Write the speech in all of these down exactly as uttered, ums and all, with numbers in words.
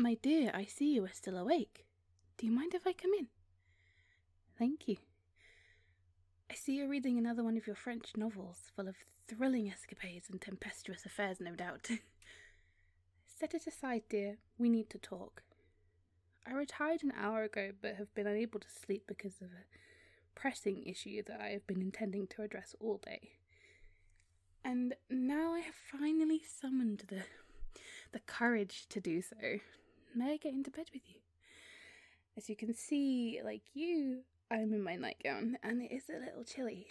My dear, I see you are still awake. Do you mind if I come in? Thank you. I see you're reading another one of your French novels, full of thrilling escapades and tempestuous affairs, no doubt. Set it aside, dear. We need to talk. I retired an hour ago, but have been unable to sleep because of a pressing issue that I have been intending to address all day. And now I have finally summoned the the courage to do so. May I get into bed with you? As you can see, like you, I'm in my nightgown, and it is a little chilly.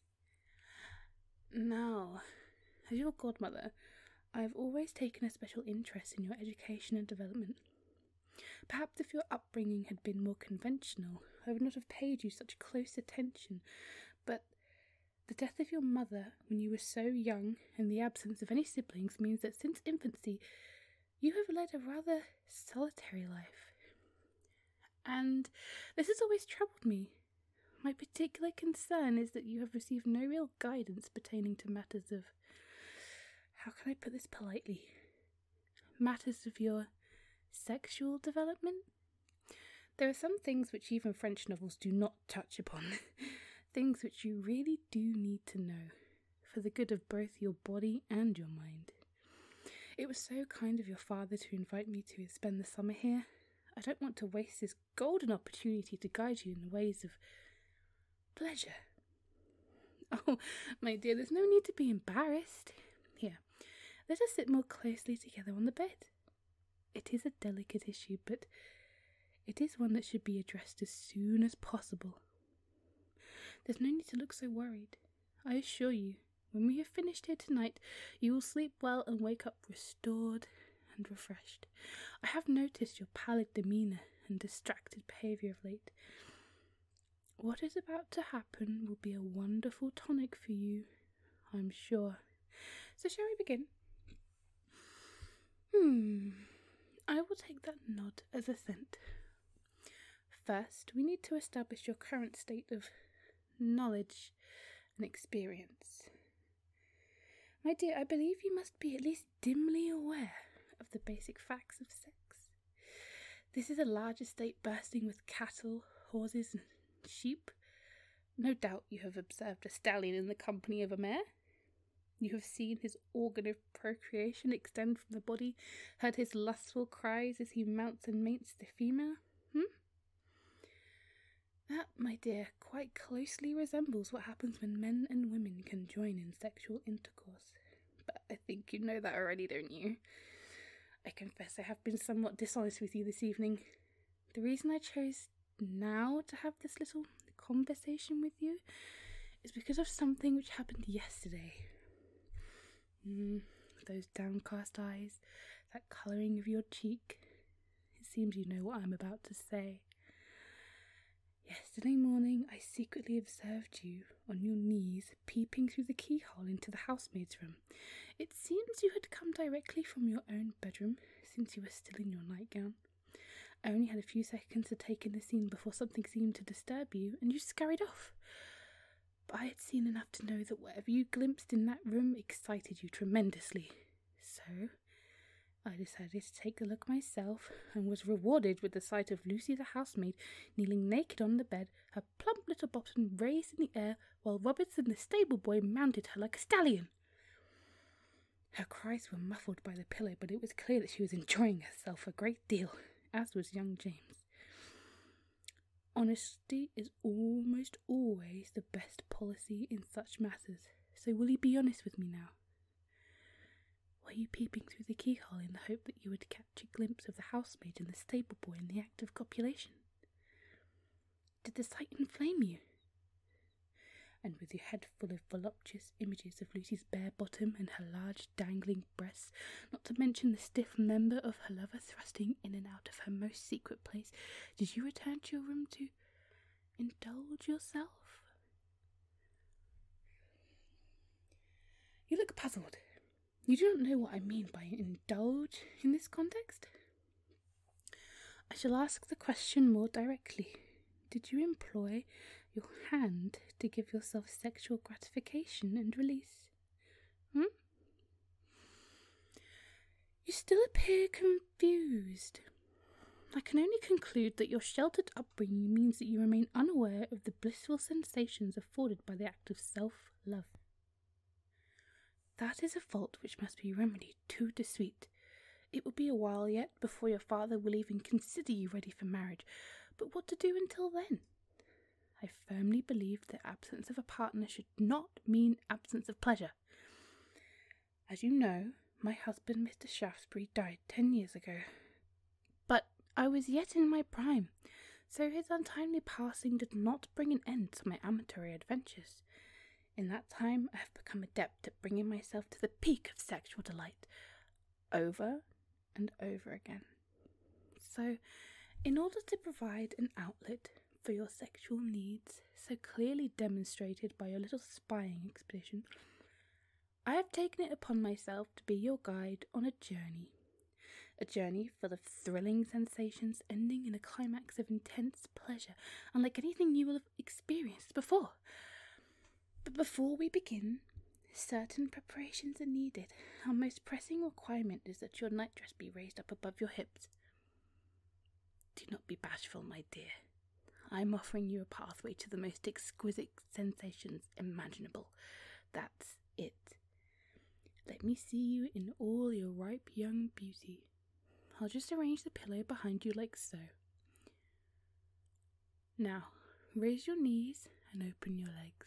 Now, as your godmother, I have always taken a special interest in your education and development. Perhaps if your upbringing had been more conventional, I would not have paid you such close attention, but the death of your mother when you were so young and the absence of any siblings means that since infancy you have led a rather solitary life. And this has always troubled me. My particular concern is that you have received no real guidance pertaining to matters of, how can I put this politely, matters of your sexual development? There are some things which even French novels do not touch upon, things which you really do need to know, for the good of both your body and your mind. It was so kind of your father to invite me to spend the summer here. I don't want to waste this golden opportunity to guide you in the ways of pleasure. Oh, my dear, there's no need to be embarrassed. Here, let us sit more closely together on the bed. It is a delicate issue, but it is one that should be addressed as soon as possible. There's no need to look so worried. I assure you, when we have finished here tonight, you will sleep well and wake up restored and refreshed. I have noticed your pallid demeanour and distracted behaviour of late. What is about to happen will be a wonderful tonic for you, I'm sure. So shall we begin? Hmm, I will take that nod as assent. First, we need to establish your current state of knowledge and experience. My dear, I believe you must be at least dimly aware of the basic facts of sex. This is a large estate bursting with cattle, horses, and sheep. No doubt you have observed a stallion in the company of a mare. You have seen his organ of procreation extend from the body, heard his lustful cries as he mounts and mates the female. Hmm? That, my dear, quite closely resembles what happens when men and women can join in sexual intercourse. But I think you know that already, don't you? I confess I have been somewhat dishonest with you this evening. The reason I chose now to have this little conversation with you is because of something which happened yesterday. Mm, those downcast eyes, that colouring of your cheek. It seems you know what I'm about to say. Yesterday morning I secretly observed you on your knees peeping through the keyhole into the housemaid's room. It seems you had come directly from your own bedroom, since you were still in your nightgown. I only had a few seconds to take in the scene before something seemed to disturb you, and you scurried off. But I had seen enough to know that whatever you glimpsed in that room excited you tremendously. So I decided to take a look myself, and was rewarded with the sight of Lucy the housemaid kneeling naked on the bed, her plump little bottom raised in the air, while Robertson the stable boy mounted her like a stallion. Her cries were muffled by the pillow, but it was clear that she was enjoying herself a great deal, as was young James. Honesty is almost always the best policy in such matters, so will you be honest with me now? Were you peeping through the keyhole in the hope that you would catch a glimpse of the housemaid and the stable boy in the act of copulation? Did the sight inflame you? And with your head full of voluptuous images of Lucy's bare bottom and her large dangling breasts, not to mention the stiff member of her lover thrusting in and out of her most secret place, did you return to your room to indulge yourself? You look puzzled. You do not know what I mean by indulge in this context? I shall ask the question more directly. Did you employ your hand to give yourself sexual gratification and release? Hmm? You still appear confused. I can only conclude that your sheltered upbringing means that you remain unaware of the blissful sensations afforded by the act of self-love. That is a fault which must be remedied tout de suite. It will be a while yet before your father will even consider you ready for marriage, but what to do until then? I firmly believe that absence of a partner should not mean absence of pleasure. As you know, my husband, Mister Shaftesbury, died ten years ago. But I was yet in my prime, so his untimely passing did not bring an end to my amatory adventures. In that time I have become adept at bringing myself to the peak of sexual delight, over and over again. So, in order to provide an outlet for your sexual needs, so clearly demonstrated by your little spying expedition, I have taken it upon myself to be your guide on a journey. A journey full of thrilling sensations ending in a climax of intense pleasure, unlike anything you will have experienced before. But before we begin, certain preparations are needed. Our most pressing requirement is that your nightdress be raised up above your hips. Do not be bashful, my dear. I am offering you a pathway to the most exquisite sensations imaginable. That's it. Let me see you in all your ripe young beauty. I'll just arrange the pillow behind you like so. Now, raise your knees and open your legs.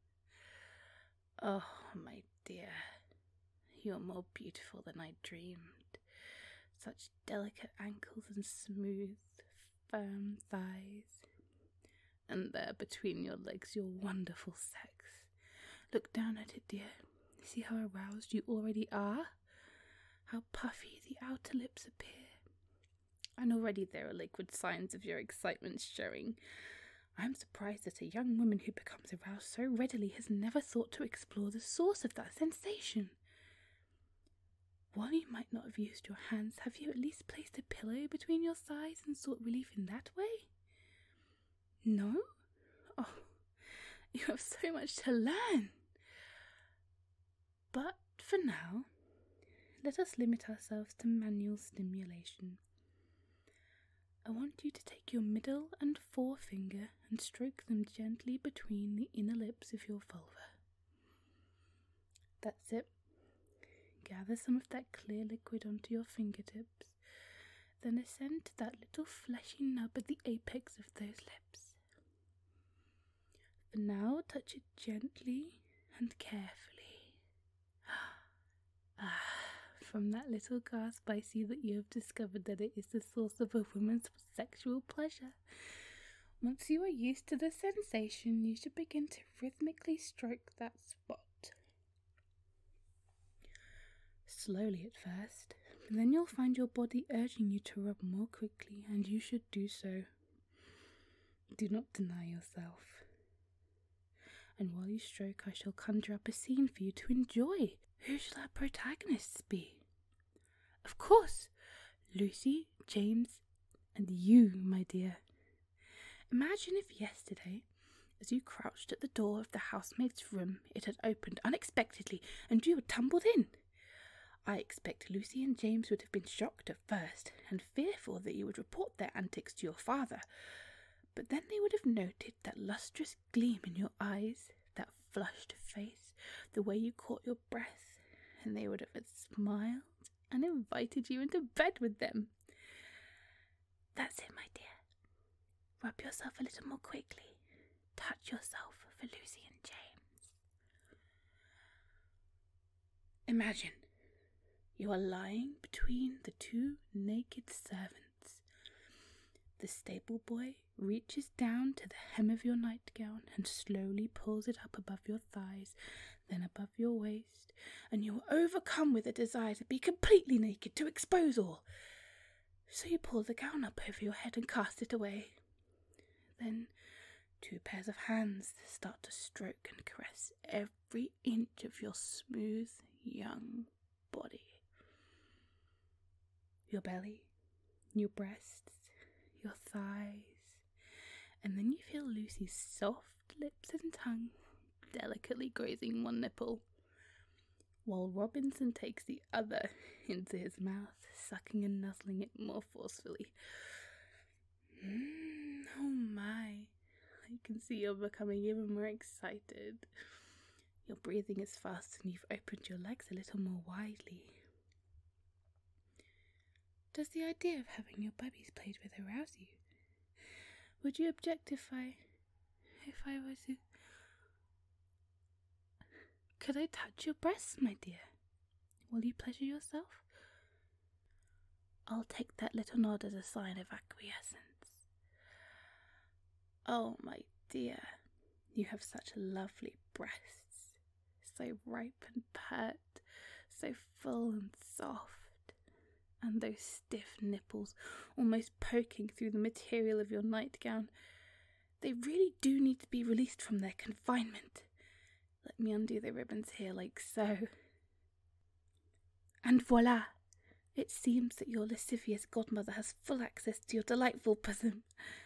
Oh, my dear, you're more beautiful than I dreamed. Such delicate ankles and smooth, firm thighs. And there between your legs your wonderful sex. Look down at it, dear. See how aroused you already are? How puffy the outer lips appear. And already there are liquid signs of your excitement showing. I am surprised that a young woman who becomes aroused so readily has never thought to explore the source of that sensation. While you might not have used your hands, have you at least placed a pillow between your thighs and sought relief in that way? No? Oh, you have so much to learn. But for now, let us limit ourselves to manual stimulation. I want you to take your middle and forefinger and stroke them gently between the inner lips of your vulva. That's it. Gather some of that clear liquid onto your fingertips, then ascend to that little fleshy nub at the apex of those lips. For now, touch it gently and carefully. Ah, from that little gasp I see that you have discovered that it is the source of a woman's sexual pleasure. Once you are used to the sensation, you should begin to rhythmically stroke that spot. Slowly at first, but then you'll find your body urging you to rub more quickly, and you should do so. Do not deny yourself. And while you stroke, I shall conjure up a scene for you to enjoy. Who shall our protagonists be? Of course, Lucy, James, and you, my dear. Imagine if yesterday, as you crouched at the door of the housemaid's room, it had opened unexpectedly, and you had tumbled in. I expect Lucy and James would have been shocked at first, and fearful that you would report their antics to your father, but then they would have noted that lustrous gleam in your eyes, that flushed face, the way you caught your breath, and they would have smiled and invited you into bed with them. That's it, my dear. Rub yourself a little more quickly. Touch yourself for Lucy and James. Imagine you are lying between the two naked servants. The stable boy reaches down to the hem of your nightgown and slowly pulls it up above your thighs, then above your waist, and you are overcome with a desire to be completely naked, to expose all. So you pull the gown up over your head and cast it away. Then two pairs of hands start to stroke and caress every inch of your smooth young body. Your belly, your breasts, your thighs, and then you feel Lucy's soft lips and tongue delicately grazing one nipple, while Robinson takes the other into his mouth, sucking and nuzzling it more forcefully. Mm, oh my. I can see you're becoming even more excited. Your breathing is fast and you've opened your legs a little more widely. Does the idea of having your bubbies played with arouse you? Would you object if I... if I were to... Could I touch your breasts, my dear? Will you pleasure yourself? I'll take that little nod as a sign of acquiescence. Oh, my dear, you have such lovely breasts, so ripe and pert, so full and soft, and those stiff nipples almost poking through the material of your nightgown. They really do need to be released from their confinement. Let me undo the ribbons here like so. And voila! It seems that your lascivious godmother has full access to your delightful bosom.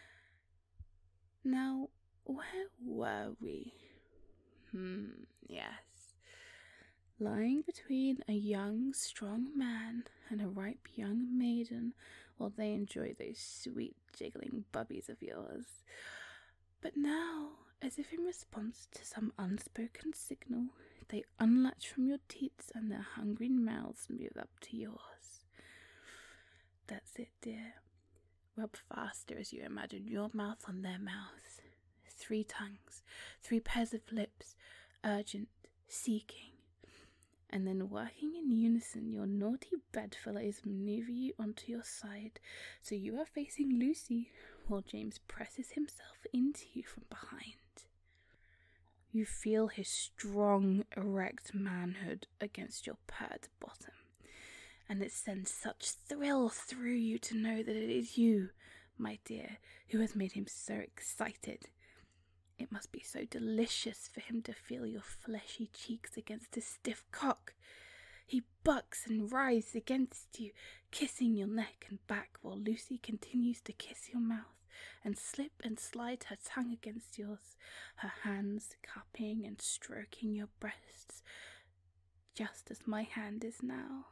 Now, where were we? Hmm, yes. Lying between a young, strong man and a ripe young maiden while they enjoy those sweet, jiggling bubbies of yours. But now, as if in response to some unspoken signal, they unlatch from your teats and their hungry mouths move up to yours. That's it, dear. Rub faster as you imagine your mouth on their mouths. Three tongues, three pairs of lips, urgent, seeking. And then working in unison, your naughty bedfellows maneuver you onto your side, so you are facing Lucy, while James presses himself into you from behind. You feel his strong, erect manhood against your pert bottom, and it sends such thrill through you to know that it is you, my dear, who has made him so excited. It must be so delicious for him to feel your fleshy cheeks against his stiff cock. He bucks and writhes against you, kissing your neck and back, while Lucy continues to kiss your mouth and slip and slide her tongue against yours, her hands cupping and stroking your breasts, just as my hand is now.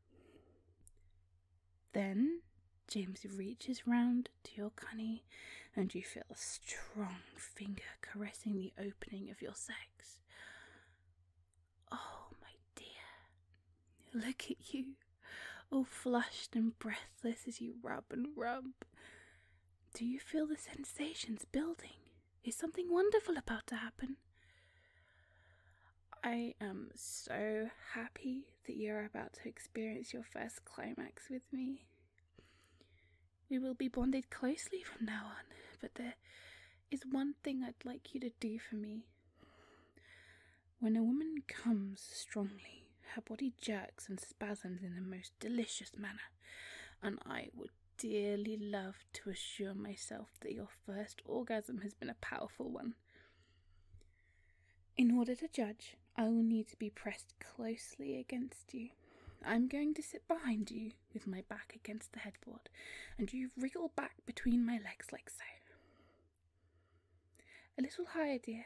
Then James reaches round to your cunny, and you feel a strong finger caressing the opening of your sex. Oh, my dear, look at you, all flushed and breathless as you rub and rub. Do you feel the sensations building? Is something wonderful about to happen? I am so happy that you're about to experience your first climax with me. We will be bonded closely from now on, but there is one thing I'd like you to do for me. When a woman comes strongly, her body jerks and spasms in a most delicious manner, and I would dearly love to assure myself that your first orgasm has been a powerful one. In order to judge, I will need to be pressed closely against you. I'm going to sit behind you with my back against the headboard, and you wriggle back between my legs like so. A little higher, dear.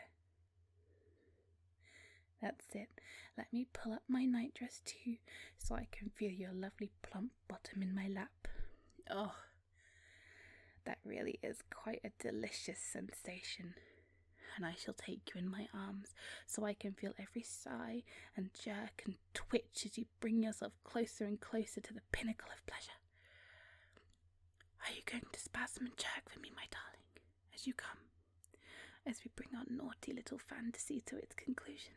That's it. Let me pull up my nightdress too, so I can feel your lovely plump bottom in my lap. Oh, that really is quite a delicious sensation. And I shall take you in my arms, so I can feel every sigh and jerk and twitch as you bring yourself closer and closer to the pinnacle of pleasure. Are you going to spasm and jerk for me, my darling, as you come, as we bring our naughty little fantasy to its conclusion?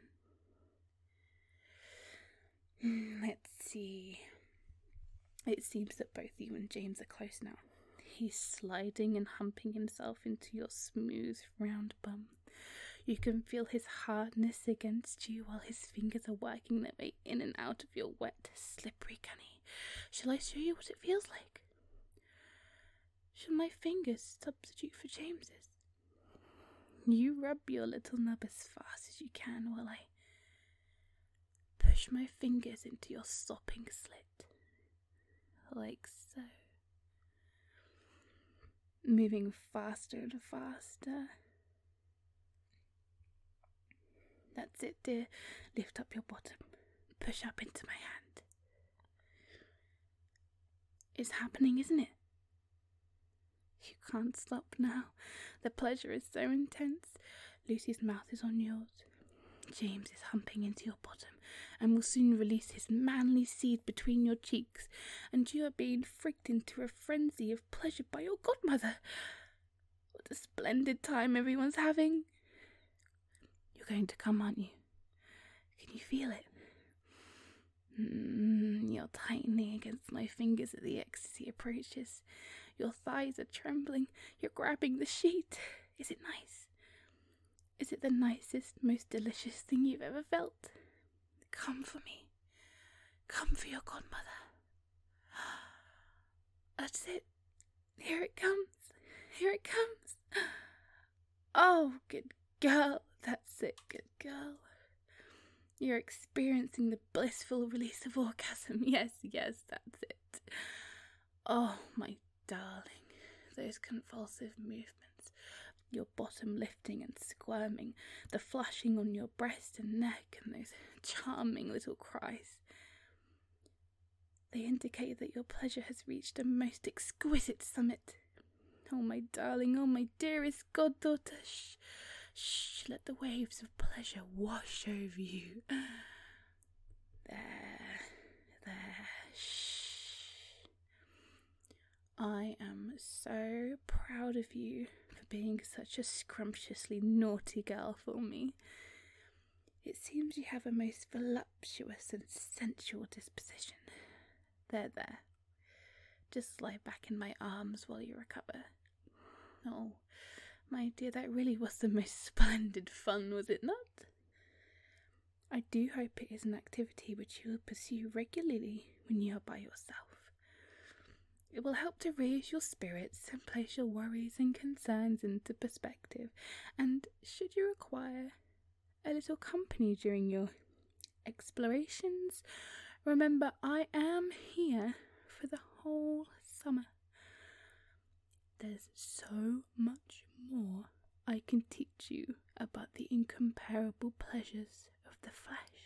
Let's see. It seems that both you and James are close now. He's sliding and humping himself into your smooth, round bum. You can feel his hardness against you while his fingers are working their way in and out of your wet, slippery cunny. Shall I show you what it feels like? Shall my fingers substitute for James's? You rub your little nub as fast as you can while I push my fingers into your sopping slit, like so. Moving faster and faster. That's it, dear. Lift up your bottom. Push up into my hand. It's happening, isn't it? You can't stop now. The pleasure is so intense. Lucy's mouth is on yours. James is humping into your bottom and will soon release his manly seed between your cheeks, and you are being freaked into a frenzy of pleasure by your godmother. What a splendid time everyone's having. You're going to come, aren't you? Can you feel it? Mm, you're tightening against my fingers as the ecstasy approaches. Your thighs are trembling. You're grabbing the sheet. Is it nice? Is it the nicest, most delicious thing you've ever felt? Come for me. Come for your godmother. That's it. Here it comes. Here it comes. Oh, good girl. That's it, good girl. You're experiencing the blissful release of orgasm. Yes, yes, that's it. Oh, my darling. Those convulsive movements. Your bottom lifting and squirming, the flashing on your breast and neck, and those charming little cries. They indicate that your pleasure has reached a most exquisite summit. Oh, my darling, oh, my dearest goddaughter, shh, shh, let the waves of pleasure wash over you. There, there, shh. I am so proud of you for being such a scrumptiously naughty girl for me. It seems you have a most voluptuous and sensual disposition. There, there. Just lie back in my arms while you recover. Oh, my dear, that really was the most splendid fun, was it not? I do hope it is an activity which you will pursue regularly when you are by yourself. It will help to raise your spirits and place your worries and concerns into perspective, and should you require a little company during your explorations, remember I am here for the whole summer. There's so much more I can teach you about the incomparable pleasures of the flesh.